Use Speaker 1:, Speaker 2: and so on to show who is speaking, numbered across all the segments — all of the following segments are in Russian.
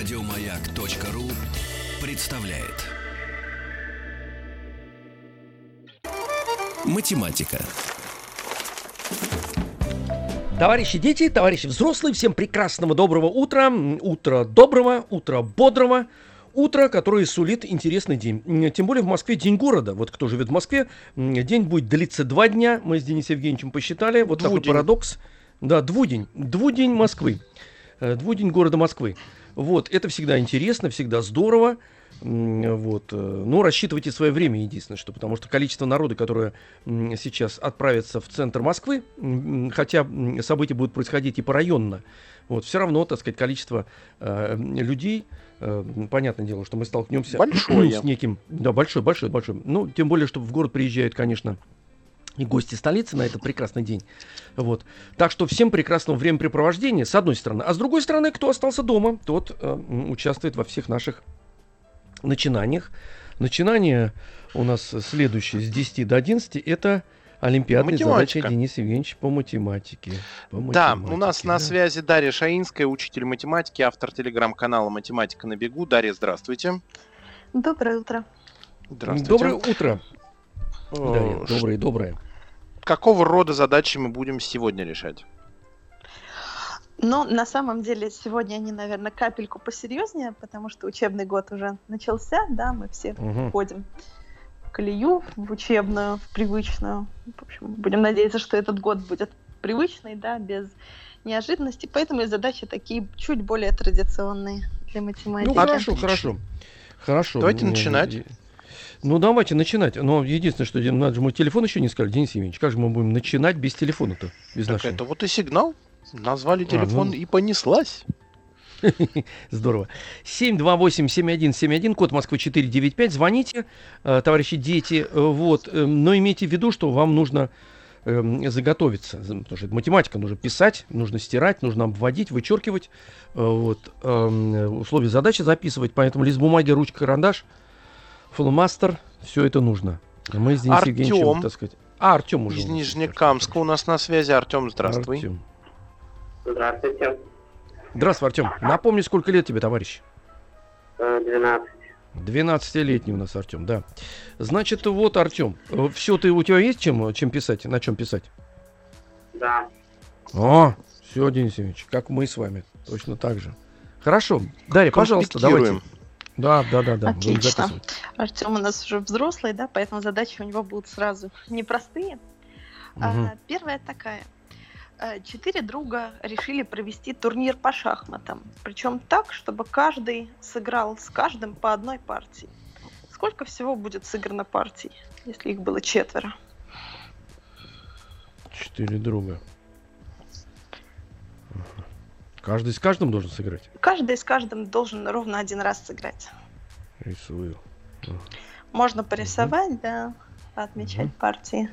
Speaker 1: Радиомаяк.ру представляет. Математика.
Speaker 2: Товарищи дети, товарищи взрослые, всем прекрасного доброго утра. Утро доброго, утро бодрого. Утро, которое сулит интересный день. Тем более в Москве день города. Вот кто живет в Москве, день будет длиться 2 дня. Мы с Денисом Евгеньевичем посчитали. Вот такой парадокс. Да, двудень. Двудень Москвы. Двудень города Москвы. Вот, это всегда интересно, всегда здорово. Вот. Ну, рассчитывайте свое время, единственное, что, потому что количество народа, которое сейчас отправится в центр Москвы, хотя события будут происходить и порайонно, вот, все равно, так сказать, количество людей, понятное дело, что мы столкнемся с неким... Да, большой. Ну, тем более, что в город приезжают, конечно, и гости столицы на этот прекрасный день. Вот. Так что всем прекрасного времяпрепровождения, с одной стороны. А с другой стороны, кто остался дома, тот участвует во всех наших начинаниях. Начинание у нас следующее с 10 до 11. Это олимпиадные задачи Дениса Евгеньевича по математике.
Speaker 3: Да, у нас на связи Дарья Шаинская, учитель математики, автор телеграм-канала «Математика на бегу». Дарья, здравствуйте.
Speaker 4: Доброе утро.
Speaker 2: Здравствуйте. Доброе утро. Дарья, доброе.
Speaker 3: Какого рода задачи мы будем сегодня решать?
Speaker 4: Ну, на самом деле, сегодня они, наверное, капельку посерьезнее, потому что учебный год уже начался, да, мы все входим в колею, в учебную, в привычную. В общем, будем надеяться, что этот год будет привычный, да, без неожиданностей, поэтому и задачи такие чуть более традиционные для математики.
Speaker 2: Ну, хорошо.
Speaker 3: Давайте начинать.
Speaker 2: Ну, давайте начинать. Но единственное, что надо же, мы телефон еще не сказали, Денис Евгеньевич. Как же мы будем начинать без телефона-то? Без
Speaker 3: так
Speaker 2: нашего?
Speaker 3: Это вот и сигнал. Назвали телефон и понеслась.
Speaker 2: Здорово. 728-7171, код Москвы 495. Звоните, товарищи дети. Вот. Но имейте в виду, что вам нужно заготовиться. Потому что это математика. Нужно писать, нужно стирать, нужно обводить, вычеркивать. Вот. Условия задачи записывать. Поэтому лист бумаги, ручка, карандаш, фломастер. Все это нужно. Мы с Денисом Евгеньевичем, так сказать... Артем уже.
Speaker 3: Из Нижнекамска у нас на связи. Артем, здравствуй.
Speaker 2: Артем.
Speaker 5: Здравствуйте.
Speaker 2: Здравствуй, Артем. Напомни, сколько лет тебе, товарищ?
Speaker 5: 12.
Speaker 2: 12-летний у нас Артем, да. Значит, вот, Артем, все, у тебя есть чем писать, на чем писать?
Speaker 5: Да.
Speaker 2: О, все, Денис Евгеньевич, как мы с вами, точно так же. Хорошо, Дарья, пожалуйста, давайте. Да.
Speaker 4: Отлично. Артем у нас уже взрослый, да, поэтому задачи у него будут сразу непростые. Первая такая. 4 друга решили провести турнир по шахматам. Причем так, чтобы каждый сыграл с каждым по одной партии. Сколько всего будет сыграно партий, если их было 4?
Speaker 2: 4 друга. Каждый с каждым должен сыграть?
Speaker 4: Каждый с каждым должен ровно 1 раз сыграть.
Speaker 2: Рисую.
Speaker 4: Можно порисовать, да, отмечать партии.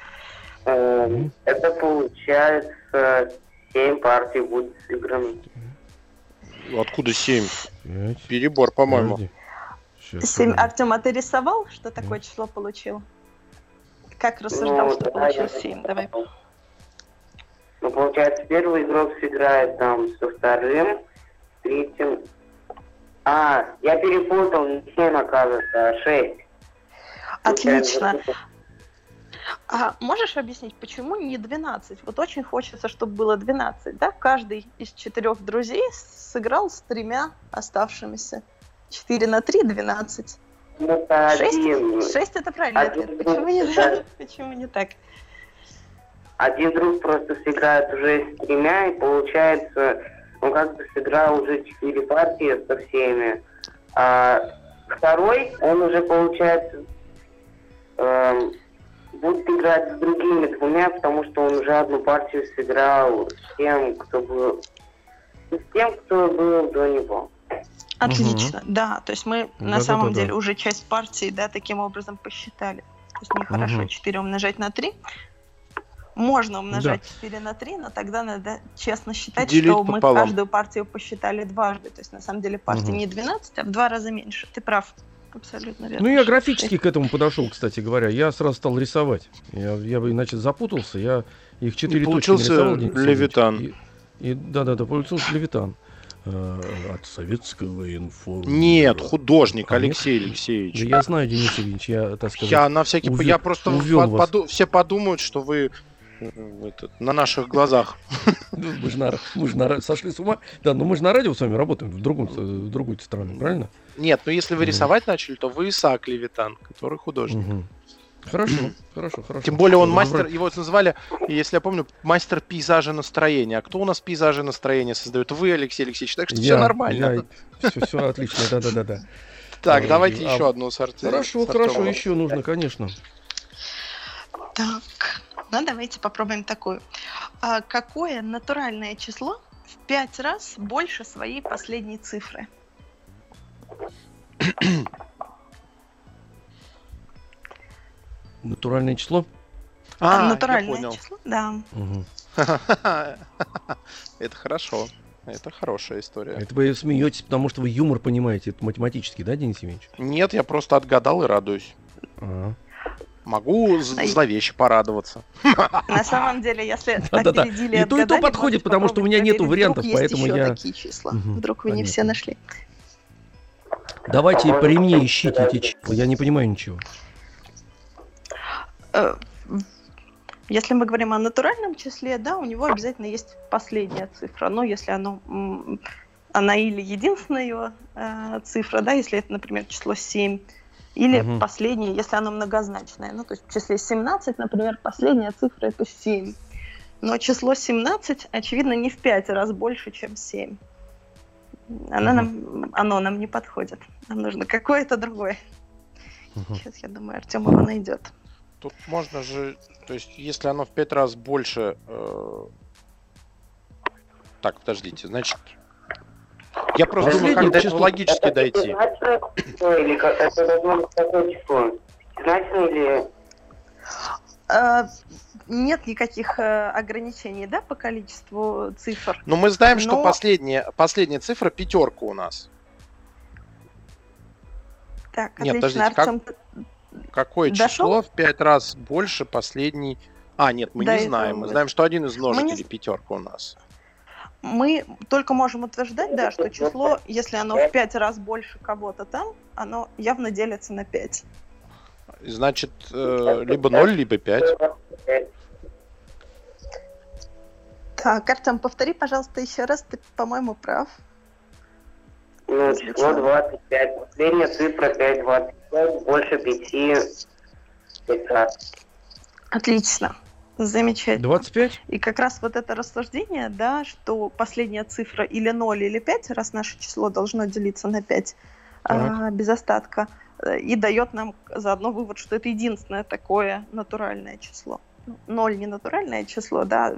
Speaker 5: Это получается 7 партий будет сыграно.
Speaker 3: Откуда 7?
Speaker 2: 5.
Speaker 3: Перебор, по-моему.
Speaker 4: 7. Артем, а ты рисовал, что такое число получил? Как рассуждал, что получил 7? Давай.
Speaker 5: Ну, получается, первый игрок сыграет там со вторым, третьим. Я перепутал, не 7, оказывается, а 6.
Speaker 4: Отлично. А можешь объяснить, почему не 12? Вот очень хочется, чтобы было 12, да? Каждый из 4 друзей сыграл с 3 оставшимися. 4 на 3 – 12. 6 это правильный ответ. Почему не так?
Speaker 5: Один друг просто сыграет уже с 3, и получается, он как бы сыграл уже 4 партии со всеми. А второй, он уже, получается, будет играть с другими 2, потому что он уже одну партию сыграл с тем, кто был до него.
Speaker 4: Отлично, да. То есть мы на самом деле уже часть партии, да, таким образом посчитали. То есть нехорошо 4 умножать на 3. Можно умножать 4 на 3, но тогда надо честно считать,
Speaker 3: делить
Speaker 4: что мы
Speaker 3: пополам.
Speaker 4: каждую партию посчитали дважды. То есть на самом деле партий не 12, а в 2 раза меньше. Ты прав. Абсолютно верно.
Speaker 2: Ну, я графически к этому подошел, кстати говоря. Я сразу стал рисовать. Я бы иначе запутался. Я их 4 точки нарисовал.
Speaker 3: Получился Левитан.
Speaker 2: Да, получился Левитан. от советского информ.
Speaker 3: Нет, художник
Speaker 2: А, нет?
Speaker 3: Алексей Алексеевич.
Speaker 2: Да я знаю, Денис Евгеньевич, я, так сказать...
Speaker 3: Я на всякий...
Speaker 2: увел-
Speaker 3: Я просто...
Speaker 2: увел вас.
Speaker 3: Все подумают, что вы на наших глазах.
Speaker 2: Мы же сошли с ума. Да, но мы же на радио с вами работаем в другую страну, правильно?
Speaker 3: Нет, но если вы рисовать начали, то вы Исаак Левитан, который художник.
Speaker 2: Мгм. Хорошо.
Speaker 3: Тем более он
Speaker 2: Ну,
Speaker 3: мастер, его называли, если я помню, мастер пейзажа настроения. А кто у нас пейзажи настроения создает? Вы, Алексей Алексеевич, так что все нормально.
Speaker 2: Все отлично, да.
Speaker 3: Так, давайте еще одну
Speaker 2: Хорошо, еще нужно, конечно.
Speaker 4: Так, ну давайте попробуем такую. Какое натуральное число в 5 раз больше своей последней цифры?
Speaker 2: Натуральное число?
Speaker 4: Натуральное
Speaker 3: я понял.
Speaker 4: число, да.
Speaker 2: Мгм.
Speaker 3: Это хорошо. Это хорошая история.
Speaker 2: Это вы смеетесь, потому что вы юмор понимаете, это математически, да, Денис Евгеньевич?
Speaker 3: Нет, я просто отгадал и радуюсь.
Speaker 2: Ага.
Speaker 3: Могу зловеще порадоваться.
Speaker 4: На самом деле, если
Speaker 2: Да-да-да.
Speaker 4: опередили
Speaker 2: И то
Speaker 4: отгадали,
Speaker 2: подходит,
Speaker 4: можете
Speaker 2: потому что у меня
Speaker 4: попробовать
Speaker 2: нету
Speaker 4: проверить.
Speaker 2: вариантов,
Speaker 4: Вдруг
Speaker 2: поэтому
Speaker 4: есть еще
Speaker 2: я...
Speaker 4: такие числа.
Speaker 2: Мгм,
Speaker 4: Вдруг вы не
Speaker 2: понятно.
Speaker 4: все нашли.
Speaker 2: Давайте при мне ищите эти числа, я не понимаю ничего.
Speaker 4: Э, Если мы говорим о натуральном числе, да, у него обязательно есть последняя цифра. Но если она или единственная его цифра, да, если это, например, число 7, или
Speaker 2: Мгм.
Speaker 4: последнее, если оно многозначное. Ну, то есть в числе 17, например, последняя цифра это 7. Но число 17, очевидно, не в 5 раз больше, чем 7. Оно нам не подходит. Нам нужно какое-то другое.
Speaker 2: Мгм.
Speaker 4: Сейчас, я думаю, Артем его найдет.
Speaker 3: Тут можно же, то есть, если оно в 5 раз больше... Так, подождите, значит... Я просто думаю, как до этого логически дойти.
Speaker 5: Или это должно быть какое число? Значно или...
Speaker 4: Нет никаких ограничений, да, по количеству цифр.
Speaker 3: Но мы знаем, что
Speaker 4: Но-
Speaker 3: последняя цифра пятерка у нас.
Speaker 4: Так,
Speaker 3: Нет,
Speaker 4: отлично,
Speaker 3: подождите,
Speaker 4: Артем.
Speaker 3: Какое
Speaker 4: Дошел?
Speaker 3: число в 5 раз больше последней... Нет, мы
Speaker 4: Да,
Speaker 3: не
Speaker 4: это
Speaker 3: знаем. Мы
Speaker 4: вот.
Speaker 3: знаем, что один из множителей
Speaker 4: не-
Speaker 3: пятерка у нас.
Speaker 4: Мы только можем утверждать, да, что число, если оно в 5 раз больше кого-то там, оно явно делится на 5.
Speaker 3: Значит, либо 0, либо 5.
Speaker 4: Так, Артем, повтори, пожалуйста, еще раз, ты, по-моему, прав.
Speaker 5: Ну, число 25. Последняя цифра 5, 25. Больше 5 раз.
Speaker 4: Отлично. Замечательно.
Speaker 2: 25?
Speaker 4: И как раз вот это рассуждение, да, что последняя цифра или 0, или 5, раз наше число должно делиться на 5
Speaker 2: Так.
Speaker 4: без остатка, и дает нам заодно вывод, что это единственное такое натуральное число. 0 не натуральное число, да.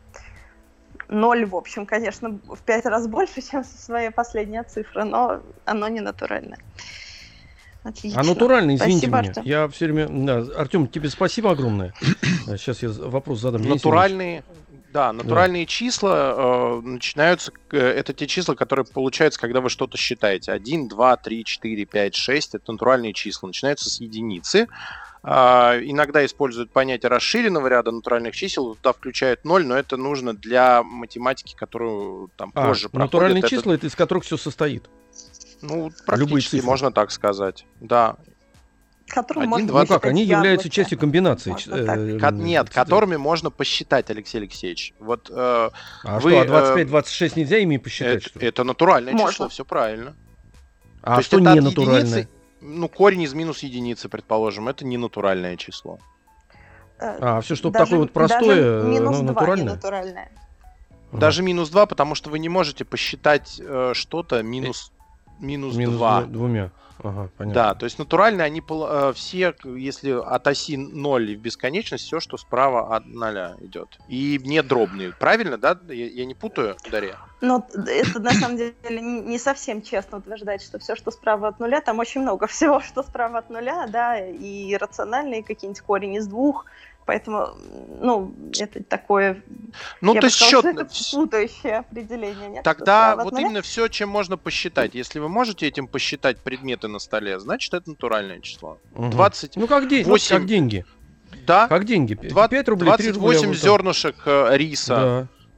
Speaker 4: 0, в общем, конечно, в 5 раз больше, чем своя последняя цифра, но оно не натуральное. Отлично.
Speaker 2: А натурально, извините
Speaker 4: Спасибо,
Speaker 2: меня.
Speaker 4: Артем.
Speaker 2: Я все время... Да, Артем, тебе спасибо огромное. Сейчас я вопрос задам. Денис
Speaker 3: Натуральные числа начинаются, это те числа, которые получаются, когда вы что-то считаете. 1, 2, 3, 4, 5, 6, это натуральные числа. Начинаются с единицы. Иногда используют понятие расширенного ряда натуральных чисел, туда включают 0, но это нужно для математики, которую там позже проходит.
Speaker 2: натуральные
Speaker 3: Это,
Speaker 2: числа, это из которых все состоит.
Speaker 3: ну,
Speaker 2: любые
Speaker 3: практически
Speaker 2: цифры.
Speaker 3: можно так сказать. Да.
Speaker 4: Которым
Speaker 3: 1,
Speaker 4: можно
Speaker 3: 2,
Speaker 2: Ну как,
Speaker 4: считать
Speaker 2: они являются
Speaker 4: яблоки.
Speaker 2: частью комбинации.
Speaker 4: Можно так.
Speaker 3: Нет, которыми можно посчитать, Алексей Алексеевич. Вот
Speaker 2: А
Speaker 3: вы,
Speaker 2: что, 25-26 нельзя ими посчитать, что ли?
Speaker 3: это натуральное
Speaker 4: Можно.
Speaker 3: число, все правильно.
Speaker 2: А
Speaker 3: то есть
Speaker 2: что
Speaker 3: это от
Speaker 2: не натуральное?
Speaker 3: единицы, ну, корень из минус единицы, предположим, это не натуральное число.
Speaker 2: Все, что
Speaker 4: Даже-
Speaker 2: такое вот простое,
Speaker 4: даже минус
Speaker 2: оно
Speaker 4: 2
Speaker 2: натуральное?
Speaker 4: не натуральное.
Speaker 2: Ага.
Speaker 3: Даже минус 2, потому что вы не можете посчитать что-то минус
Speaker 2: Минус
Speaker 3: 2.
Speaker 2: двумя. Ага, понятно.
Speaker 3: Да, то есть натуральные, они все, если от оси 0 в бесконечность, все, что справа от 0 идет. И не дробные. Правильно, да? Я не путаю, Дарья?
Speaker 4: Но это на самом деле не совсем честно утверждать, что все, что справа от нуля, там очень много всего, что справа от нуля, да, и рациональные какие-нибудь корень из 2. Поэтому, ну, это такое,
Speaker 3: Ну,
Speaker 4: я
Speaker 3: то
Speaker 4: бы
Speaker 3: есть
Speaker 4: сказала,
Speaker 3: счет...
Speaker 4: что это путающее определение. Нет, что
Speaker 3: Тогда
Speaker 4: справа от
Speaker 3: вот
Speaker 4: нуля.
Speaker 3: именно все, чем можно посчитать. Если вы можете этим посчитать предметы на столе, значит, это натуральное число.
Speaker 2: Мгм.
Speaker 3: 20...
Speaker 2: Ну как,
Speaker 3: восемь-
Speaker 2: как деньги.
Speaker 3: Да,
Speaker 2: Как деньги. 5 рублей, 3 рубля.
Speaker 3: 28
Speaker 2: вот так.
Speaker 3: зернышек риса.
Speaker 2: Да.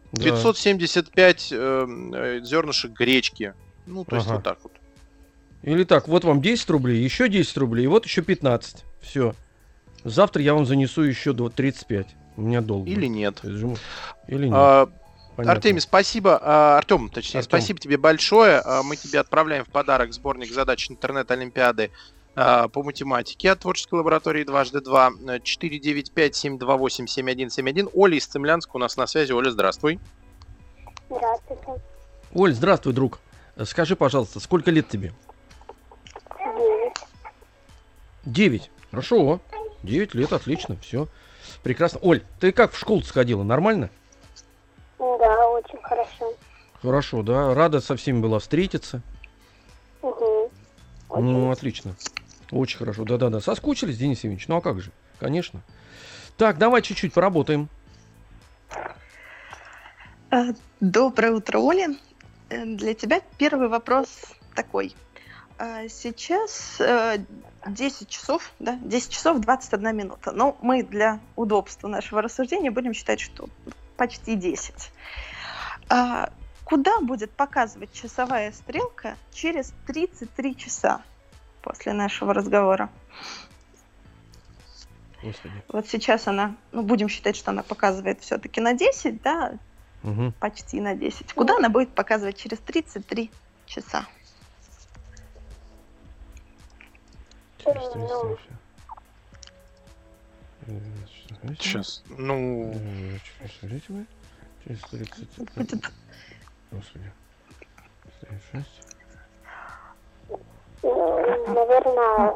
Speaker 2: Да.
Speaker 3: 575 зернышек гречки. Ну, то есть вот так вот.
Speaker 2: Или так, вот вам 10 рублей, еще 10 рублей, и вот еще 15. Все. Завтра я вам занесу еще 35. У меня долг.
Speaker 3: Или нет.
Speaker 2: Или нет.
Speaker 3: Артемий, спасибо. Артем, точнее, спасибо тебе большое. Мы тебе отправляем в подарок сборник задач интернет-олимпиады по математике от творческой лаборатории 2x2. 495-728-7171. Оля из Цимлянска у нас на связи. Оля, здравствуй.
Speaker 6: Здравствуйте.
Speaker 2: Оль, здравствуй, друг. Скажи, пожалуйста, сколько лет тебе? 9. Хорошо. 9 лет, отлично, все. Прекрасно. Оль, ты как в школу сходила? Нормально?
Speaker 6: Да, очень хорошо.
Speaker 2: Хорошо, да. Рада со всеми была встретиться.
Speaker 6: Угу.
Speaker 2: Ну, отлично. Очень хорошо. Да-да-да. Соскучились, Денис Евгеньевич? Ну, а как же? Конечно. Так, давай чуть-чуть поработаем.
Speaker 4: Доброе утро, Оля. Для тебя первый вопрос такой. Сейчас 10 часов, да, 10 часов 21 минута. Но мы для удобства нашего рассуждения будем считать, что почти 10. Куда будет показывать часовая стрелка через 33 часа после нашего разговора?
Speaker 2: Господи.
Speaker 4: Вот сейчас она, ну, будем считать, что она показывает все-таки на 10, да, почти на 10. Куда она будет показывать через 33 часа?
Speaker 3: Сейчас, ну...
Speaker 2: Через 30... Господи. 36.
Speaker 6: Наверное...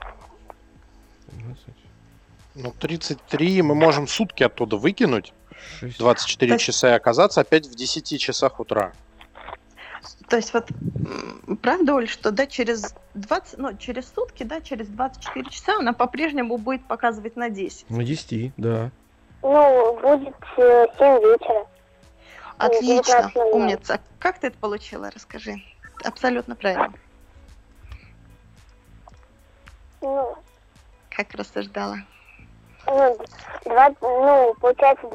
Speaker 2: 12.
Speaker 3: Ну, 33 мы можем сутки оттуда выкинуть.
Speaker 2: 6.
Speaker 3: 24 часа и оказаться опять в 10 часах утра.
Speaker 4: То есть вот правда, Оль, что да, через 20, ну, через сутки, да, через 24 часа она по-прежнему будет показывать на 10.
Speaker 2: На 10, да.
Speaker 6: Ну, будет 7 вечера.
Speaker 4: Отлично, умница. Как ты это получила? Расскажи. Абсолютно правильно.
Speaker 6: Ну,
Speaker 4: как рассуждала?
Speaker 6: Получается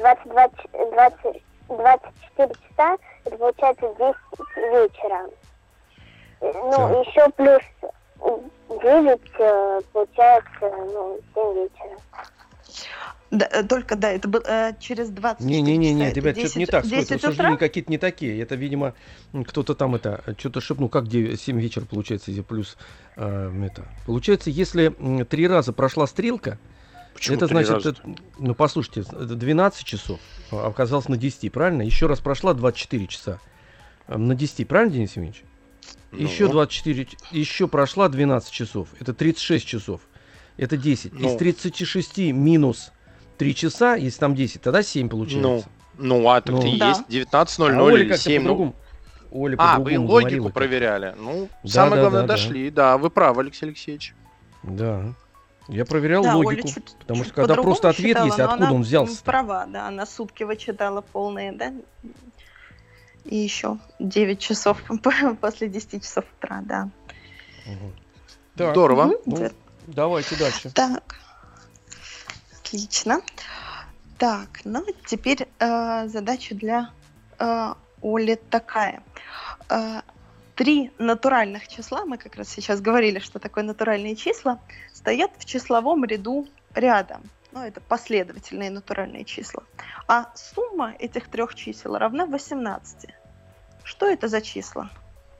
Speaker 6: 24 часа, это получается 10 вечера. Ну, еще плюс 9, получается, 7 вечера.
Speaker 4: Да, только, да, это было через 20 часа.
Speaker 2: Не, ребят, что-то не так.
Speaker 4: 10
Speaker 2: Рассуждения
Speaker 4: утра?
Speaker 2: какие-то не такие. Это, видимо, кто-то там что-то шепнул. Как 7 вечера получается, если плюс это. Получается, если 3 раза прошла стрелка,
Speaker 3: Почему
Speaker 2: это
Speaker 3: 3
Speaker 2: значит,
Speaker 3: раза?
Speaker 2: ну, послушайте, 12 часов оказалось на 10, правильно? Еще раз прошла 24 часа на 10, правильно, Денис Евгеньевич? Еще 24, еще прошла 12 часов. Это 36 часов. Это 10. Из 36 минус 3 часа, если там 10, тогда 7 получается.
Speaker 3: Так ты и
Speaker 4: Да.
Speaker 3: есть 19:00
Speaker 2: А Оля
Speaker 3: или
Speaker 2: как-то
Speaker 3: 7.
Speaker 2: по-другому. Оля
Speaker 3: Вы
Speaker 2: по-другому
Speaker 3: логику
Speaker 2: говорила.
Speaker 3: проверяли. Ну,
Speaker 2: Да,
Speaker 3: самое
Speaker 2: да,
Speaker 3: главное,
Speaker 2: да,
Speaker 3: дошли. Да, вы правы, Алексей Алексеевич.
Speaker 2: Да. Я проверял
Speaker 4: Да,
Speaker 2: логику.
Speaker 4: Оля
Speaker 2: потому
Speaker 4: чуть
Speaker 2: что когда
Speaker 4: по-другому
Speaker 2: просто ответ
Speaker 4: считала,
Speaker 2: есть,
Speaker 4: но
Speaker 2: откуда
Speaker 4: она
Speaker 2: он взялся?
Speaker 4: права, да, она сутки вычитала полные, да, и еще 9 часов после 10 часов утра, да.
Speaker 2: Так,
Speaker 3: Здорово.
Speaker 2: ну, давайте дальше.
Speaker 4: Так, отлично. Так, ну теперь задача для Оли такая. 3 натуральных числа, мы как раз сейчас говорили, что такое натуральные числа, стоят в числовом ряду рядом. Ну, это последовательные натуральные числа. А сумма этих 3 чисел равна 18. Что это за числа?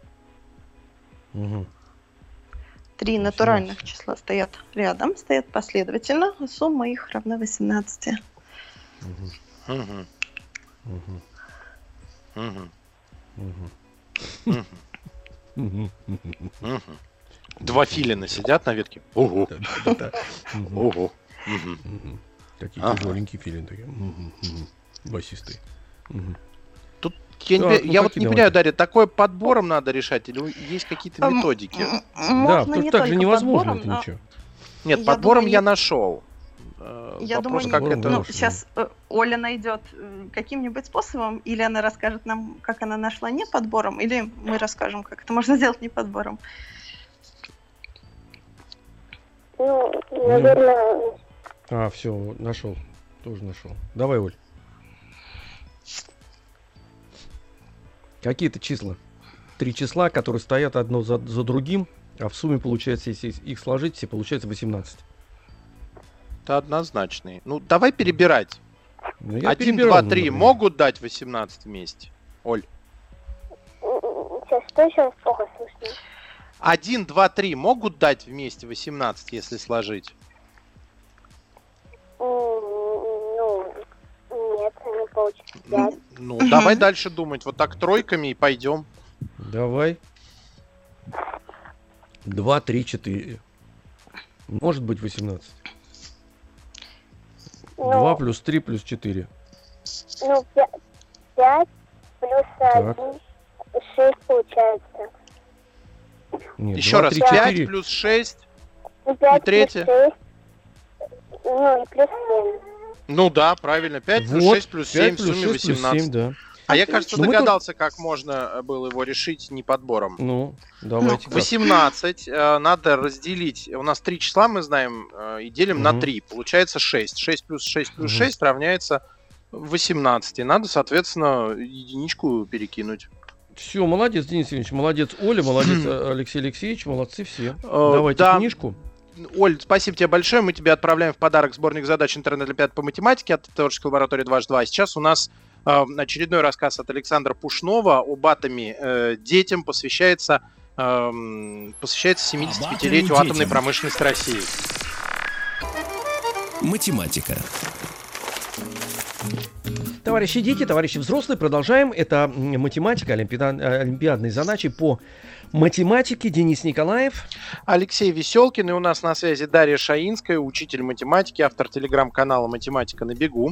Speaker 4: 3 натуральных числа стоят рядом, стоят последовательно, а сумма их равна 18.
Speaker 3: Два филина сидят на ветке. Ого. Ого.
Speaker 2: Такие тяжеленькие филины. Такие. Басистые.
Speaker 3: Тут
Speaker 2: какие
Speaker 3: я вот не
Speaker 2: давайте?
Speaker 3: понимаю, Дарья, такое подбором надо решать или есть какие-то методики?
Speaker 2: Да,
Speaker 4: Можно
Speaker 2: тут
Speaker 4: не
Speaker 2: так же
Speaker 4: только
Speaker 2: невозможно
Speaker 4: подбором,
Speaker 2: это
Speaker 4: но
Speaker 2: ничего.
Speaker 3: Нет,
Speaker 4: Я
Speaker 3: подбором
Speaker 4: думаю,
Speaker 3: я
Speaker 4: не-
Speaker 3: нашел.
Speaker 4: Я
Speaker 3: Вопрос,
Speaker 4: думаю,
Speaker 3: как
Speaker 2: не-
Speaker 3: это...
Speaker 2: ну,
Speaker 4: сейчас Оля найдет каким-нибудь способом, или она расскажет нам, как она нашла не подбором, или мы расскажем, как это можно сделать не подбором.
Speaker 6: Ну, наверное,
Speaker 2: Все, нашел. Тоже нашел. Давай, Оль. Какие-то числа. 3 числа, которые стоят одно за другим, а в сумме получается, если их сложить, все получается 18.
Speaker 3: Это однозначный. Ну, давай перебирать.
Speaker 2: Ну, я
Speaker 3: 1,
Speaker 2: перебирал,
Speaker 3: 2, 3
Speaker 2: например.
Speaker 3: могут дать 18 вместе? Оль.
Speaker 6: Сейчас, что еще плохо слышно?
Speaker 3: 1, 2, 3 могут дать вместе 18, если сложить?
Speaker 6: Ну, нет, не получится. 5.
Speaker 3: Ну, давай дальше думать. Вот так тройками и пойдем.
Speaker 2: Давай. 2, 3, 4. Может быть 18. 2 плюс 3 плюс 4.
Speaker 6: Ну, 5 плюс
Speaker 2: Так.
Speaker 6: 1, 6 получается.
Speaker 2: Нет,
Speaker 3: Еще
Speaker 2: 2,
Speaker 3: раз.
Speaker 2: 3,
Speaker 3: 5
Speaker 2: 4.
Speaker 3: плюс 6.
Speaker 6: Ну, 5
Speaker 3: И третье?
Speaker 6: плюс 6. Ну, и плюс 7.
Speaker 3: Ну да, правильно. 5 плюс
Speaker 2: Вот,
Speaker 3: 6 плюс
Speaker 2: 5
Speaker 3: 7, в
Speaker 2: плюс
Speaker 3: сумме
Speaker 2: 6 плюс
Speaker 3: 18.
Speaker 2: 7, да.
Speaker 3: А я, кажется,
Speaker 2: Ну, мы
Speaker 3: догадался, как можно было его решить не подбором.
Speaker 2: Ну, давайте. как.
Speaker 3: 18 надо разделить. У нас 3 числа мы знаем и делим на 3. Получается 6. 6 плюс 6 плюс 6 равняется 18. Надо, соответственно, единичку перекинуть.
Speaker 2: Все, молодец, Денис Евгеньевич, молодец, Оля, молодец, Алексей Алексеевич, молодцы все.
Speaker 3: Э,
Speaker 2: Давайте
Speaker 3: да.
Speaker 2: книжку.
Speaker 3: Оль, спасибо тебе большое. Мы тебе отправляем в подарок сборник задач интернет-олимпиад по математике от творческой лаборатории 2H2. Сейчас у нас очередной рассказ от Александра Пушнова об атоме детям посвящается 75-летию атомной
Speaker 1: детям.
Speaker 3: промышленности России.
Speaker 1: Математика.
Speaker 2: Товарищи дети, товарищи взрослые, продолжаем. Это математика, олимпиадные задачи по математике. Денис Николаев.
Speaker 3: Алексей Веселкин, и у нас на связи Дарья Шаинская, учитель математики, автор телеграм-канала «Математика на бегу».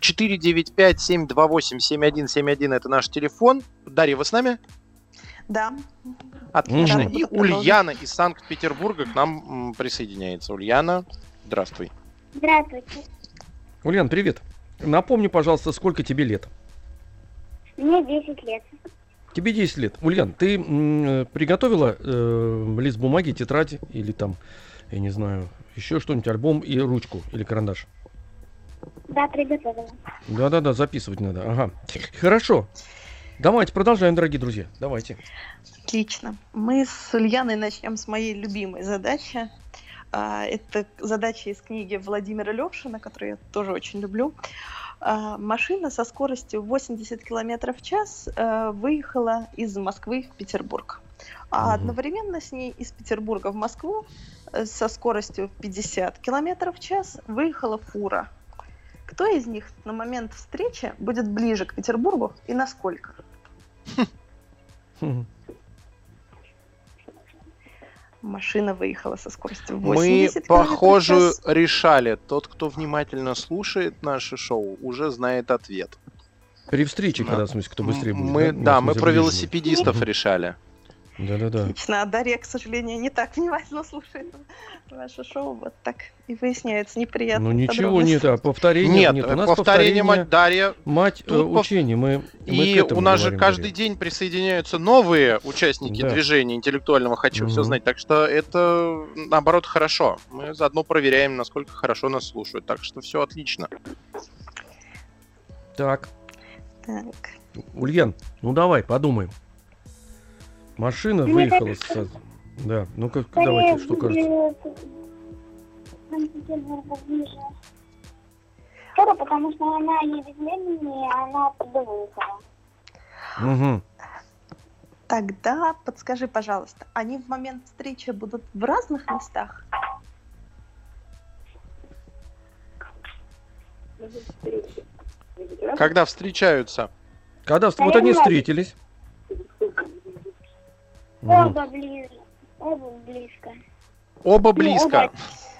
Speaker 3: 495-728-7171 это наш телефон. Дарья, вы с нами?
Speaker 4: Да.
Speaker 3: Отлично.
Speaker 4: Рада
Speaker 3: И
Speaker 4: буду продолжить.
Speaker 3: Ульяна из Санкт-Петербурга к нам присоединяется. Ульяна, здравствуй.
Speaker 6: Здравствуйте.
Speaker 2: Ульян, привет. Напомни, пожалуйста, сколько тебе лет?
Speaker 6: Мне 10 лет.
Speaker 2: Тебе 10 лет. Ульян, ты приготовила лист бумаги, тетрадь или там, я не знаю, еще что-нибудь, альбом и ручку или карандаш?
Speaker 6: Да, приготовила.
Speaker 2: Да-да-да, записывать надо. Ага. Хорошо. Давайте продолжаем, дорогие друзья. Давайте.
Speaker 4: Отлично. Мы с Ульяной начнем с моей любимой задачи. Это задача из книги Владимира Левшина, которую я тоже очень люблю. Машина со скоростью 80 км в час выехала из Москвы в Петербург. А одновременно с ней из Петербурга в Москву со скоростью 50 км в час выехала фура. Кто из них на момент встречи будет ближе к Петербургу и насколько? Машина выехала со скоростью 80
Speaker 3: Мы
Speaker 4: км в
Speaker 3: похожую
Speaker 4: час.
Speaker 3: решали. Тот, кто внимательно слушает наше шоу, уже знает ответ.
Speaker 2: При встрече, когда, в смысле, кто быстрее будет.
Speaker 3: Мы, да, мы
Speaker 2: в смысле,
Speaker 3: про
Speaker 2: ближе
Speaker 3: велосипедистов
Speaker 2: будет.
Speaker 3: решали.
Speaker 2: Да-да-да.
Speaker 4: Отлично. А Дарья, к сожалению, не так внимательно слушает ваше шоу. Вот так и выясняется неприятно.
Speaker 2: Ну ничего нет, а повторение
Speaker 3: Нет,
Speaker 2: у нас
Speaker 3: повторение, мать Дарья.
Speaker 2: мать
Speaker 3: Тут
Speaker 2: учения. Мы
Speaker 3: И
Speaker 2: к этому
Speaker 3: у нас же
Speaker 2: говорим,
Speaker 3: каждый
Speaker 2: Дарья.
Speaker 3: день присоединяются новые участники
Speaker 2: Да.
Speaker 3: движения интеллектуального «Хочу все
Speaker 2: Мгм.
Speaker 3: знать». Так что это, наоборот, хорошо. Мы заодно проверяем, насколько хорошо нас слушают. Так что все отлично.
Speaker 2: Так,
Speaker 4: Так.
Speaker 2: Ульян, ну давай, подумаем. Машина
Speaker 6: Мне
Speaker 2: выехала с... Да, ну-ка, давайте, что кажется?
Speaker 6: Санкт-Петербурга ближе. Фура, потому что она едет медленнее, а она оттуда выехала.
Speaker 2: Угу.
Speaker 4: Тогда подскажи, пожалуйста, они в момент встречи будут в разных местах?
Speaker 3: Когда встречаются?
Speaker 2: Когда вот они встретились. Мгм.
Speaker 6: Оба ближе. Оба близко.
Speaker 3: Оба близко.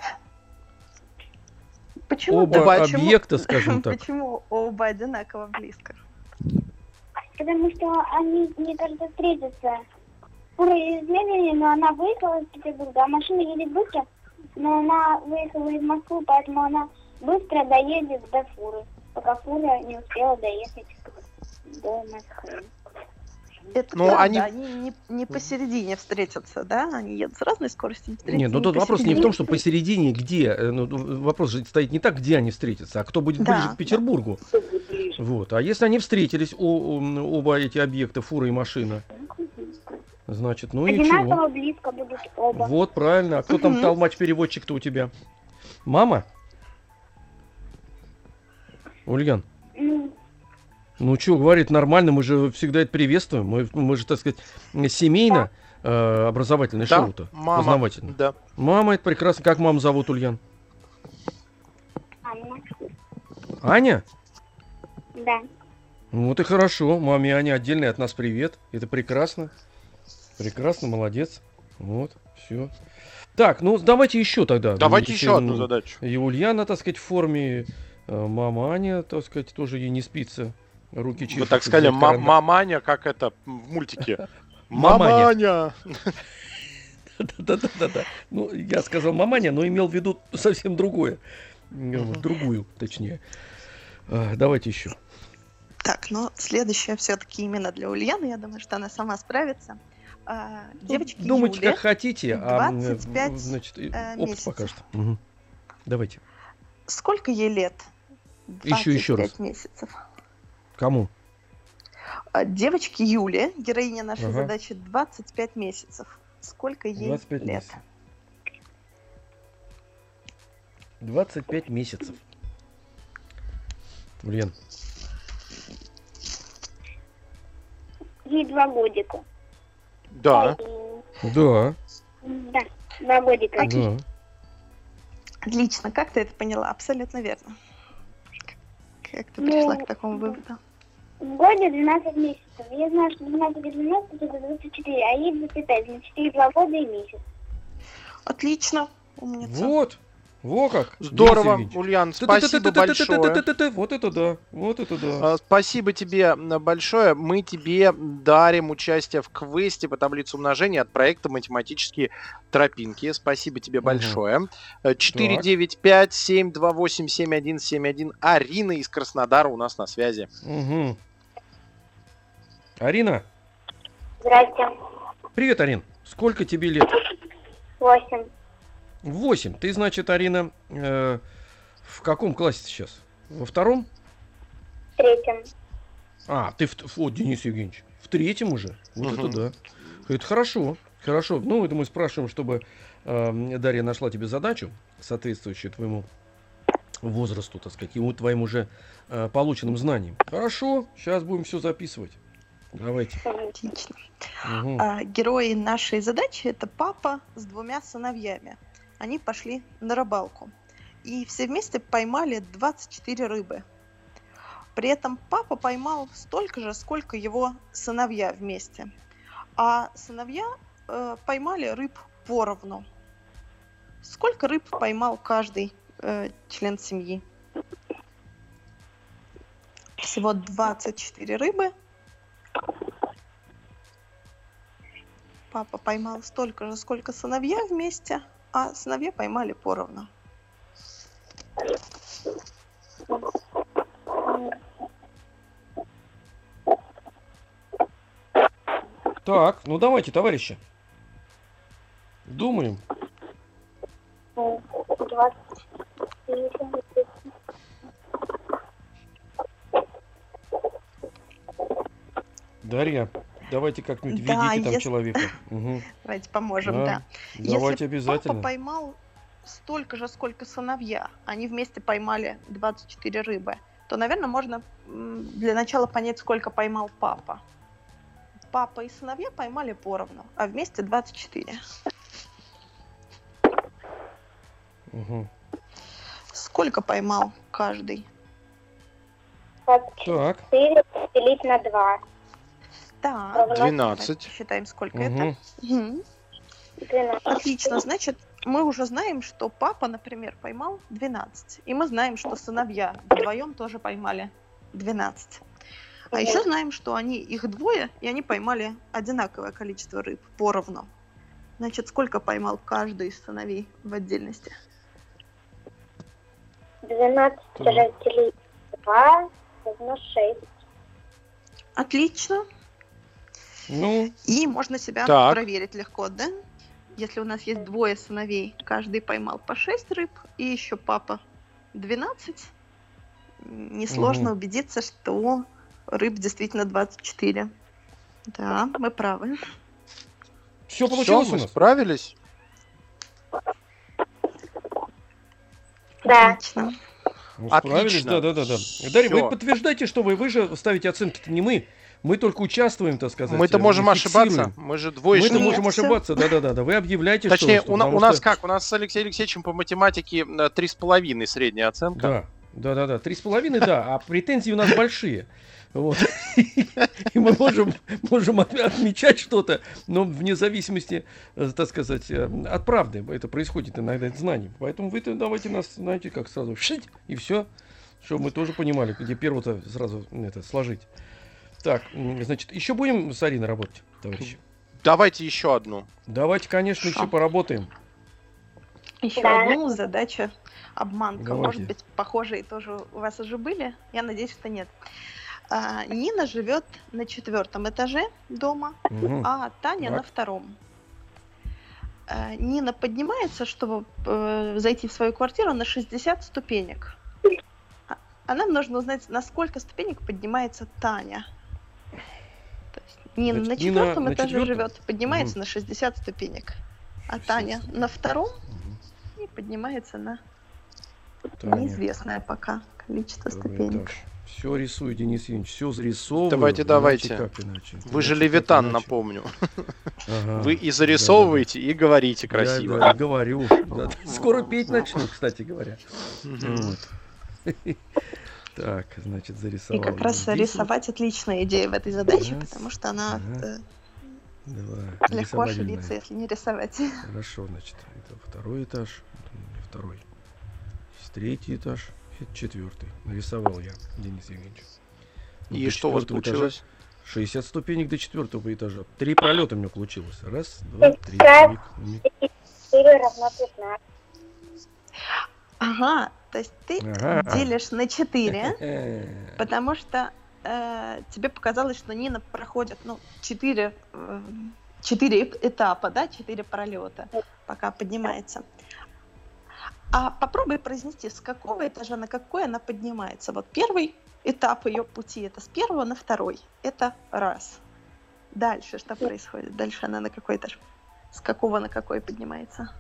Speaker 4: Почему
Speaker 2: Оба
Speaker 4: так? Почему-
Speaker 2: объекта, скажем так.
Speaker 4: Почему оба одинаково близко?
Speaker 6: Потому что они, мне кажется, встретятся. Фура едет медленнее, но она выехала из Петербурга, а машина едет быстро, но она выехала из Москвы, поэтому она быстро доедет до фуры, пока фура не успела доехать до Москвы.
Speaker 4: Это
Speaker 3: Ну,
Speaker 4: правда,
Speaker 3: они-
Speaker 4: они не посередине встретятся, да? Они едут с разной скоростью.
Speaker 2: Нет, ну тут вопрос не в том, что посередине где. Ну, вопрос же стоит не так, где они встретятся, а кто будет
Speaker 4: Да,
Speaker 2: ближе к Петербургу. Вот. А если они встретились, оба эти объекта, фура и машина, значит, ну ничего.
Speaker 6: Одинаково близко будут оба.
Speaker 2: Вот, правильно. А кто там толмач-переводчик-то у тебя? Мама? Ульян? Ну, что, говорит, нормально, мы же всегда это приветствуем. Мы же, так сказать, семейно образовательное шоу-то.
Speaker 3: Мама.
Speaker 2: Познавательное.
Speaker 3: Да.
Speaker 2: Мама, это прекрасно. Как маму зовут, Ульян?
Speaker 6: Анна.
Speaker 2: Аня?
Speaker 6: Да.
Speaker 2: Ну, вот и хорошо. Маме Аня отдельный от нас привет. Это прекрасно. Прекрасно, молодец. Вот, все. Так, ну, давайте еще тогда.
Speaker 3: Давайте еще одну задачу.
Speaker 2: И Ульяна, так сказать, в форме. Мама Аня, так сказать, тоже ей не спится. Руки чешутся.
Speaker 3: Вы так сказали, маманя, как это в мультике.
Speaker 2: Маманя. Да-да-да. Ну, я сказал маманя, но имел в виду совсем другое. Другую, точнее. Давайте еще.
Speaker 4: Так, ну, следующее все-таки именно для Ульяны. Я думаю, что она сама справится. Девочки
Speaker 2: думайте,
Speaker 4: Юле,
Speaker 2: как хотите.
Speaker 4: 25
Speaker 2: значит, опыт
Speaker 4: месяцев.
Speaker 2: покажет. Угу. Давайте.
Speaker 4: Сколько ей лет?
Speaker 2: Еще раз.
Speaker 4: 25 месяцев.
Speaker 2: Кому?
Speaker 4: Девочке Юле, героиня нашей задачи, 25 месяцев. Сколько ей
Speaker 2: 25
Speaker 4: лет?
Speaker 2: месяцев. 25 месяцев. Ульян.
Speaker 6: Ей 2 годика.
Speaker 3: Да.
Speaker 2: Да.
Speaker 6: Да, 2 годика.
Speaker 2: Да.
Speaker 4: Отлично. Как ты это поняла? Абсолютно верно. Как ты пришла к такому выводу?
Speaker 6: В годе 12 месяцев. Я знаю, что 12 и 12 это 24, а ей 25. Значит, ей 2 года и месяц.
Speaker 4: Отлично. Умница.
Speaker 2: Вот. Во как.
Speaker 3: Здорово,
Speaker 2: Денис Евгеньевич.
Speaker 3: Ульян, спасибо большое.
Speaker 2: Вот это да. Вот это да.
Speaker 3: Спасибо тебе большое. Мы тебе дарим участие в квесте по таблице умножения от проекта «Математические тропинки». Спасибо тебе большое. 495-728-7171. Арина из Краснодара у нас на связи.
Speaker 2: Угу. Арина.
Speaker 6: Здрасте.
Speaker 2: Привет, Арин. Сколько тебе лет?
Speaker 6: 8.
Speaker 2: 8. Ты, значит, Арина, в каком классе сейчас? Во втором?
Speaker 6: 3.
Speaker 2: А, ты вот, Денис Евгеньевич, в 3 уже? Вот это да. Это хорошо. Хорошо. Ну, это мы спрашиваем, чтобы Дарья нашла тебе задачу, соответствующую твоему возрасту, так сказать, и твоим уже полученным знаниям. Хорошо, сейчас будем все записывать. Давайте.
Speaker 4: Отлично.
Speaker 2: Угу.
Speaker 4: Герои нашей задачи — это папа с 2 сыновьями. Они пошли на рыбалку. И все вместе поймали 24 рыбы. При этом папа поймал столько же, сколько его сыновья вместе. А сыновья поймали рыб поровну. Сколько рыб поймал каждый член семьи? Всего 24 рыбы. Папа поймал столько же, сколько сыновья вместе, а сыновья поймали поровну.
Speaker 2: Так, ну давайте, товарищи. Думаем.
Speaker 6: 20.
Speaker 2: Дарья, давайте как-нибудь
Speaker 4: Да,
Speaker 2: ведите там
Speaker 4: если-
Speaker 2: человека. Угу.
Speaker 4: Давайте поможем,
Speaker 2: Да,
Speaker 4: да.
Speaker 2: давайте
Speaker 4: Если
Speaker 2: обязательно.
Speaker 4: папа поймал столько же, сколько сыновья, они вместе поймали 24 рыбы, то, наверное, можно для начала понять, сколько поймал папа. Папа и сыновья поймали поровну, а вместе 24.
Speaker 2: Угу.
Speaker 4: Сколько поймал каждый?
Speaker 6: 24
Speaker 2: Так.
Speaker 6: делить на 2.
Speaker 4: Так,
Speaker 3: 12.
Speaker 4: считаем, сколько
Speaker 2: Угу.
Speaker 4: это. Мгм.
Speaker 6: 12.
Speaker 4: Отлично, значит, мы уже знаем, что папа, например, поймал 12. И мы знаем, что сыновья вдвоем тоже поймали 12. А еще знаем, что их 2, и они поймали одинаковое количество рыб, поровну. Значит, сколько поймал каждый из сыновей в отдельности?
Speaker 6: 12 разделить на 2 равно 6.
Speaker 4: Отлично.
Speaker 2: Ну,
Speaker 4: И можно себя
Speaker 3: Так.
Speaker 4: проверить легко, да? Если у нас есть 2 сыновей, каждый поймал по 6 рыб, и еще папа 12, несложно убедиться, что рыб действительно 24. Да, мы правы.
Speaker 2: Все получилось
Speaker 3: мы
Speaker 2: у нас?
Speaker 3: справились?
Speaker 6: Да.
Speaker 4: Отлично.
Speaker 2: Справились,
Speaker 3: Отлично.
Speaker 2: да. Дарья, вы
Speaker 3: Всё.
Speaker 2: подтверждаете, что вы же ставите оценки-то не мы. Мы только участвуем, так сказать.
Speaker 3: Мы-то можем
Speaker 2: мы
Speaker 3: ошибаться.
Speaker 2: фиксируем.
Speaker 3: Мы же
Speaker 2: Мы-то
Speaker 3: двоечники.
Speaker 4: Нет,
Speaker 2: можем
Speaker 4: всё.
Speaker 2: ошибаться, да. Вы объявляете,
Speaker 3: Точнее,
Speaker 2: что...
Speaker 3: у
Speaker 2: потому
Speaker 3: нас
Speaker 2: что-
Speaker 3: как? У нас с Алексеем Алексеевичем по математике 3,5 средняя оценка.
Speaker 2: Да. 3,5, да, а претензии у нас большие. Вот. И мы можем отмечать что-то, но вне зависимости, так сказать, от правды. Это происходит иногда от знаний. Поэтому вы давайте нас, знаете, как сразу шить, и все, чтобы мы тоже понимали, где первого-то сразу это сложить. Так, значит, еще будем с Ариной работать, товарищи?
Speaker 3: Давайте еще одну.
Speaker 2: Давайте, конечно, еще поработаем.
Speaker 4: Еще
Speaker 6: Да.
Speaker 4: одну задачу обманка.
Speaker 2: Давайте.
Speaker 4: Может быть, похожие тоже у вас уже были? Я надеюсь, что нет. Нина живет на 4-м этаже дома,
Speaker 2: Мгм.
Speaker 4: а Таня
Speaker 2: Так.
Speaker 4: на 2-м. Нина поднимается, чтобы зайти в свою квартиру, на 60 ступенек. А нам нужно узнать, на сколько ступенек поднимается Таня. То есть Нина
Speaker 2: Значит,
Speaker 4: на
Speaker 2: Нина
Speaker 4: 4-м
Speaker 2: на
Speaker 4: этаже
Speaker 2: 4-м?
Speaker 4: живет, поднимается
Speaker 2: Мгм.
Speaker 4: на 60 ступенек. А Таня на 2-м и поднимается на
Speaker 2: Таня.
Speaker 4: неизвестное пока количество ступенек.
Speaker 2: Все рисует, Денис Евгеньевич, все зарисовываю.
Speaker 3: Давайте.
Speaker 2: Иначе как иначе?
Speaker 3: Вы же
Speaker 2: Иначе как
Speaker 3: Левитан,
Speaker 2: иначе?
Speaker 3: напомню.
Speaker 2: Ага.
Speaker 3: Вы и зарисовываете, и говорите
Speaker 2: Да-да.
Speaker 3: красиво.
Speaker 2: Я говорю. Да. Скоро петь начну, кстати говоря. Вот. Так, значит,
Speaker 4: И
Speaker 2: зарисовал.
Speaker 4: как раз
Speaker 2: здесь
Speaker 4: рисовать отличная идея в этой задаче,
Speaker 2: Раз,
Speaker 4: потому что она
Speaker 2: ага. Два.
Speaker 4: легко
Speaker 2: Рисовать
Speaker 4: ошибиться,
Speaker 2: отдельно.
Speaker 4: если не рисовать.
Speaker 2: Хорошо, значит, это 2-й этаж, не 2-й. 3-й этаж, это 4-й. Нарисовал я, Денис Евгеньевич.
Speaker 3: И
Speaker 2: До
Speaker 3: что у вас
Speaker 2: 4-го этажа
Speaker 3: получилось?
Speaker 2: 60 ступенек до 4-го этажа. 3 пролета у меня получилось. Раз, два, три.
Speaker 6: Так.
Speaker 2: Умник.
Speaker 6: 4 равно 15.
Speaker 4: Ага, то есть ты
Speaker 2: Ага.
Speaker 4: делишь на 4, потому что тебе показалось, что Нина проходит 4 этапа, да, 4 пролета, пока поднимается. А попробуй произнести, с какого этажа на какой она поднимается. Вот первый этап ее пути — это с 1 на 2. Это раз. Дальше что происходит? Дальше она на какой этаж? С какого на какой поднимается?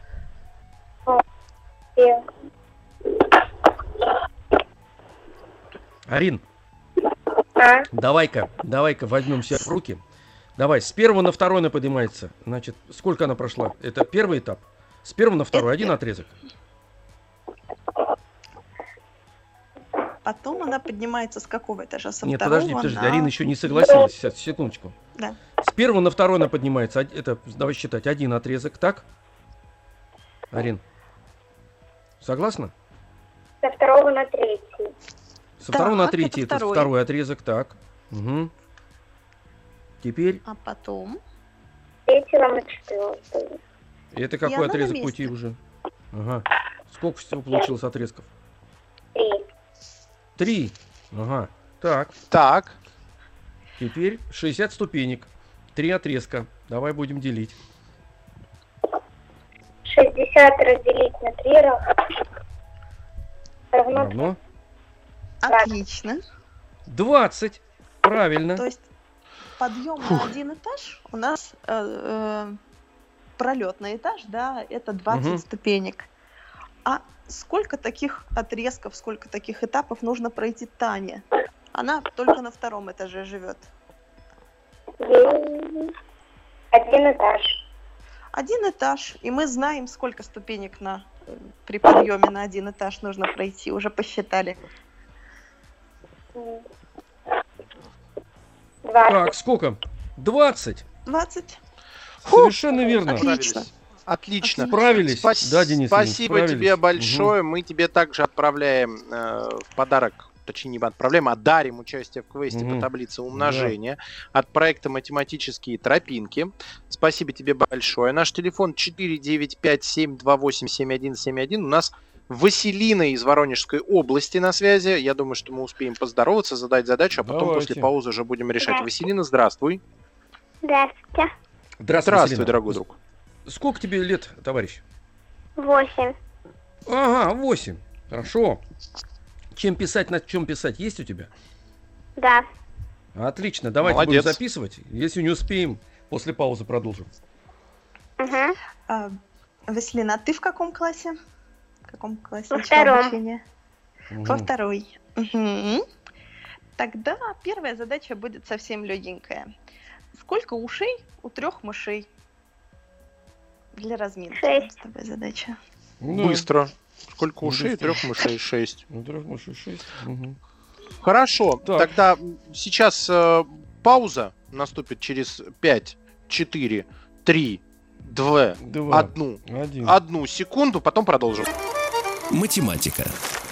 Speaker 2: Арин,
Speaker 6: А?
Speaker 2: давай-ка возьмем себя в руки. Давай, с 1 на 2 она поднимается. Значит, сколько она прошла? Это первый этап. С 1 на 2
Speaker 4: Это
Speaker 2: один
Speaker 4: пер-
Speaker 2: отрезок.
Speaker 4: Потом она поднимается с какого этажа? Со
Speaker 2: Нет,
Speaker 4: второго
Speaker 2: подожди,
Speaker 4: на...
Speaker 2: Арина еще не согласилась. Сейчас, секундочку.
Speaker 4: Да.
Speaker 2: С 1 на 2 она поднимается. Это, давай считать, один отрезок, так? Арин, согласна?
Speaker 6: Со 2 на 3.
Speaker 2: Со 2 на
Speaker 4: Так,
Speaker 2: 3
Speaker 4: это
Speaker 2: это
Speaker 4: второй.
Speaker 2: второй отрезок, так. Угу. Теперь,
Speaker 4: А потом...
Speaker 6: 3 на 4.
Speaker 2: это
Speaker 4: И
Speaker 2: какой
Speaker 4: она на
Speaker 2: отрезок
Speaker 4: месте.
Speaker 2: пути уже? Ага. Сколько всего получилось отрезков?
Speaker 6: 3.
Speaker 2: 3. Ага. Так,
Speaker 3: Так,
Speaker 2: теперь 60 ступенек. 3 отрезка. Давай будем делить.
Speaker 6: 60 разделить на 3 равно
Speaker 2: Равно
Speaker 4: Отлично.
Speaker 2: 20. Правильно.
Speaker 4: То есть подъем на один этаж у нас пролетный этаж, да, это 20
Speaker 2: Мгм.
Speaker 4: ступенек. А сколько таких отрезков, сколько таких этапов нужно пройти Тане? Она только на 2 этаже живет.
Speaker 6: 1 этаж.
Speaker 4: 1 этаж, и мы знаем, сколько ступенек при подъеме на 1 этаж нужно пройти, уже посчитали.
Speaker 6: 20.
Speaker 2: Так, сколько? 20.
Speaker 4: 20.
Speaker 2: Совершенно верно.
Speaker 4: Отлично.
Speaker 3: отлично.
Speaker 2: Справились. Да, Денис Евгеньевич,
Speaker 3: Спасибо тебе
Speaker 2: справились.
Speaker 3: большое. Мы тебе также отправляем в подарок, точнее не отправляем, а дарим участие в квесте
Speaker 2: Мгм.
Speaker 3: по таблице умножения от проекта «Математические тропинки». Спасибо тебе большое. Наш телефон 495-728-7171. У нас Василина из Воронежской области на связи. Я думаю, что мы успеем поздороваться, задать задачу, а потом
Speaker 2: Давайте.
Speaker 3: после паузы уже будем решать.
Speaker 6: Да.
Speaker 3: Василина, здравствуй.
Speaker 6: Здравствуйте.
Speaker 2: Здравствуй,
Speaker 3: Здравствуй,
Speaker 2: Василина.
Speaker 3: дорогой друг.
Speaker 2: Сколько тебе лет, товарищ?
Speaker 6: 8.
Speaker 2: Ага, 8. Хорошо. Чем писать, на чем писать, есть у тебя?
Speaker 6: Да.
Speaker 2: Отлично, давайте
Speaker 3: Молодец.
Speaker 2: будем записывать. Если не успеем, после паузы продолжим.
Speaker 6: Угу.
Speaker 4: Василина, а ты в каком классе? В каком классе?
Speaker 6: Во
Speaker 4: начала
Speaker 6: втором.
Speaker 4: обучение? Во второй. Угу. Тогда первая задача будет совсем легенькая. Сколько ушей у 3 мышей? Для разминки.
Speaker 6: 6.
Speaker 4: С тобой задача.
Speaker 3: Быстро. Сколько ушей?
Speaker 2: Быстро.
Speaker 3: 3 мышей 6.
Speaker 2: Ну, 3 мышей 6. Угу.
Speaker 3: Хорошо.
Speaker 2: Так.
Speaker 3: Тогда сейчас пауза наступит через 5, 4, 3, 2, 1 секунду, потом продолжим.
Speaker 1: Математика.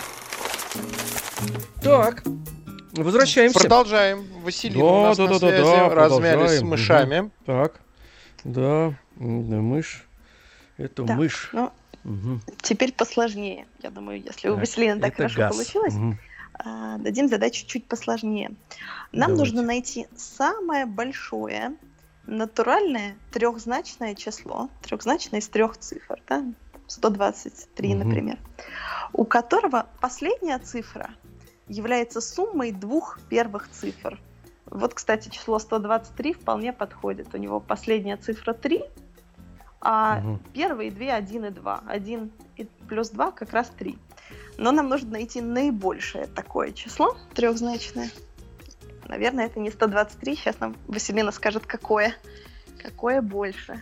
Speaker 2: Так, возвращаемся.
Speaker 3: Продолжаем. Василина у нас на связи. Размялись с
Speaker 2: продолжаем.
Speaker 3: мышами.
Speaker 2: Так, да, мышь. Это
Speaker 4: Так,
Speaker 2: мышь.
Speaker 4: ну,
Speaker 2: Мгм.
Speaker 4: теперь посложнее. Я думаю, если у
Speaker 2: Так,
Speaker 4: Василины так
Speaker 2: это
Speaker 4: хорошо
Speaker 2: газ.
Speaker 4: получилось,
Speaker 2: Мгм.
Speaker 4: дадим задачу чуть посложнее. Нам
Speaker 2: Давайте.
Speaker 4: нужно найти самое большое натуральное трехзначное число, трехзначное из 3 цифр, да? 123,
Speaker 2: Мгм.
Speaker 4: например, у которого последняя цифра является суммой 2 первых цифр. Вот, кстати, число 123 вполне подходит. У него последняя цифра 3, а
Speaker 2: Мгм.
Speaker 4: первые две 1 и 2. 1 и плюс 2 как раз 3. Но нам нужно найти наибольшее такое число, трехзначное. Наверное, это не 123. Сейчас нам Василина скажет, какое. Какое больше.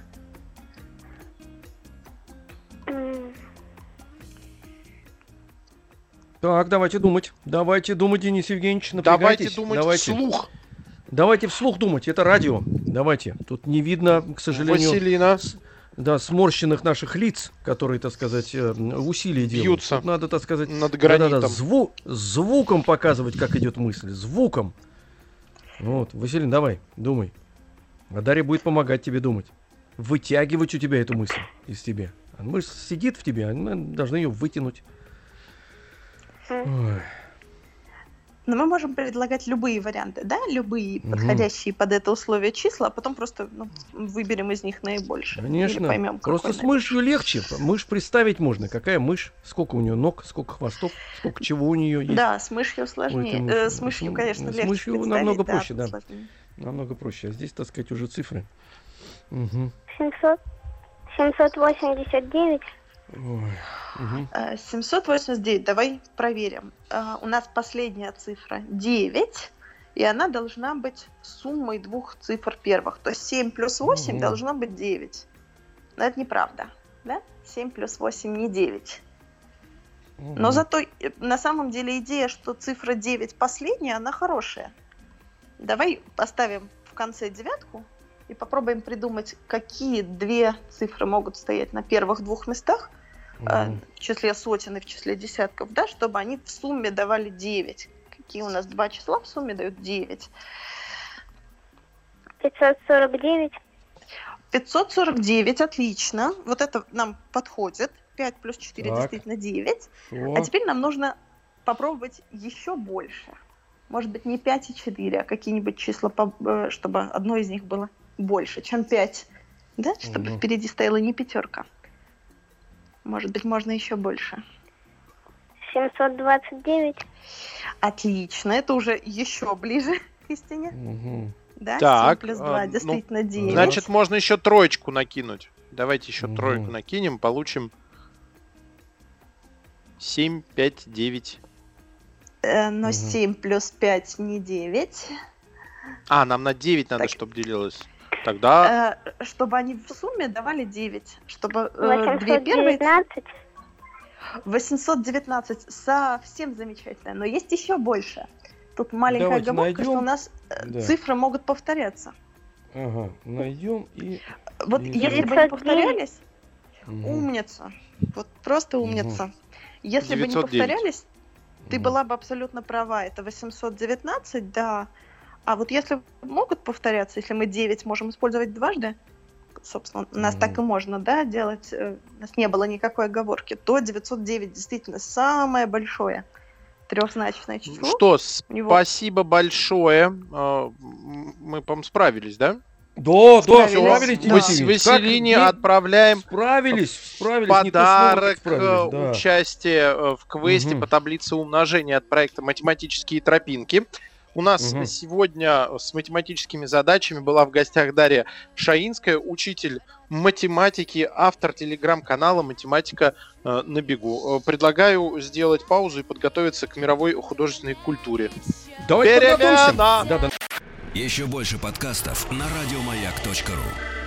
Speaker 2: Так, давайте думать. Давайте думать, Денис Евгеньевич,
Speaker 3: Давайте
Speaker 2: напрягайтесь.
Speaker 3: думать вслух.
Speaker 2: Давайте вслух думать, это радио. Давайте. Тут не видно, к сожалению,
Speaker 3: Василина.
Speaker 2: сморщенных наших лиц, которые, так сказать, усилия делают.
Speaker 3: Бьются
Speaker 2: Тут надо, так сказать,
Speaker 3: над гранитом.
Speaker 2: звуком показывать, как идет мысль. Звуком. Вот, Василин, давай, думай. А Дарья будет помогать тебе думать. Вытягивать у тебя эту мысль из тебя. Мысль сидит в тебе, мы должны ее вытянуть. Ой.
Speaker 4: Но мы можем предлагать любые варианты, да, любые
Speaker 2: Мгм.
Speaker 4: подходящие под это условие числа, а потом просто выберем из них наибольшее.
Speaker 2: Конечно.
Speaker 4: Или поймем,
Speaker 2: Просто
Speaker 4: какой
Speaker 2: с мышью легче. Мышь представить можно. Какая мышь, сколько у нее ног, сколько хвостов, сколько чего у нее есть.
Speaker 4: Да, с мышью сложнее.
Speaker 2: Ой, это
Speaker 4: С мышью,
Speaker 2: мышь.
Speaker 4: конечно,
Speaker 2: С
Speaker 4: легче
Speaker 2: мышью
Speaker 4: представить,
Speaker 2: намного проще, да.
Speaker 4: сложнее.
Speaker 2: Намного проще. А здесь, так сказать, уже цифры. Угу.
Speaker 6: 789.
Speaker 2: Ой. Угу.
Speaker 4: 789, давай проверим. У нас последняя цифра 9, и она должна быть суммой 2 цифр первых. То есть 7 плюс 8
Speaker 2: Мгм.
Speaker 4: должно быть 9. Но это неправда, да? 7 плюс 8 не 9. Но зато на самом деле идея, что цифра 9 последняя, она хорошая. Давай поставим в конце 9 и попробуем придумать, какие 2 цифры могут стоять на первых 2 местах, в числе сотен и в числе десятков, да, чтобы они в сумме давали 9. Какие у нас 2 числа в сумме дают 9?
Speaker 6: 549.
Speaker 4: 549, отлично. Вот это нам подходит. 5 плюс 4
Speaker 2: Так.
Speaker 4: действительно 9. А теперь нам нужно попробовать еще больше. Может быть, не 5 и 4, а какие-нибудь числа, чтобы одно из них было больше, чем 5. Да? Чтобы
Speaker 2: Мгм.
Speaker 4: впереди стояла не 5. Может быть, можно еще больше.
Speaker 6: 729.
Speaker 4: Отлично, это уже еще ближе к истине.
Speaker 2: Угу.
Speaker 4: Да,
Speaker 3: Так,
Speaker 4: 7 плюс 2,
Speaker 3: ну,
Speaker 4: действительно 9.
Speaker 3: Значит, можно еще троечку накинуть. Давайте еще
Speaker 2: Мгм.
Speaker 3: тройку накинем, получим 7, 5, 9.
Speaker 4: Но
Speaker 2: Мгм.
Speaker 4: 7 плюс 5 не 9.
Speaker 3: А, нам на 9 надо,
Speaker 4: Так.
Speaker 3: чтобы делилось. Тогда
Speaker 4: Чтобы они в сумме давали 9. Чтобы 2 первые...
Speaker 6: 819.
Speaker 4: 819. Совсем замечательно. Но есть еще больше. Тут маленькая
Speaker 2: Давайте
Speaker 4: оговорка,
Speaker 2: найдем.
Speaker 4: что у нас
Speaker 2: Да.
Speaker 4: цифры могут повторяться.
Speaker 2: Ага, найдем и...
Speaker 4: Вот
Speaker 2: И
Speaker 4: если бы
Speaker 6: 909.
Speaker 4: не повторялись,
Speaker 2: Мгм.
Speaker 4: умница. Вот просто умница. Если бы не
Speaker 3: 909.
Speaker 4: повторялись, ты
Speaker 2: Мгм.
Speaker 4: была бы абсолютно права. Это 819, да. А вот если могут повторяться, если мы 9 можем использовать дважды, собственно, у нас
Speaker 2: Мгм.
Speaker 4: так и можно, да, делать, у нас не было никакой оговорки, то 909 действительно самое большое трехзначное число.
Speaker 3: что,
Speaker 4: У него-
Speaker 3: спасибо большое. Мы, по-моему, справились, да?
Speaker 2: Да,
Speaker 4: Справились.
Speaker 2: справились,
Speaker 4: Да.
Speaker 2: Василий.
Speaker 3: Василине
Speaker 2: Как?
Speaker 3: отправляем
Speaker 2: Справились.
Speaker 3: подарок,
Speaker 2: не то слово, так справились, да.
Speaker 3: участие в квесте
Speaker 2: Мгм.
Speaker 3: по таблице умножения от проекта «Математические тропинки». У нас
Speaker 2: Мгм.
Speaker 3: сегодня с математическими задачами была в гостях Дарья Шаинская, учитель математики, автор телеграм-канала «Математика на бегу». Предлагаю сделать паузу и подготовиться к мировой художественной культуре.
Speaker 2: Давайте
Speaker 3: Перемена!
Speaker 2: подготовимся. Да.
Speaker 1: Еще больше подкастов на радиомаяк.ру.